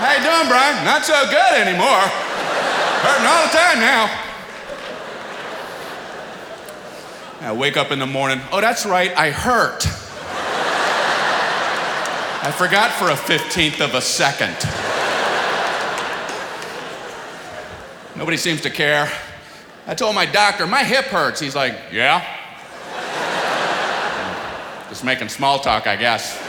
How you doing, Brian? Not so good anymore. Hurting all the time now. I wake up in the morning. Oh, that's right, I hurt. I forgot for a 15th of a second. Nobody seems to care. I told my doctor, my hip hurts. He's like, yeah? Just making small talk, I guess.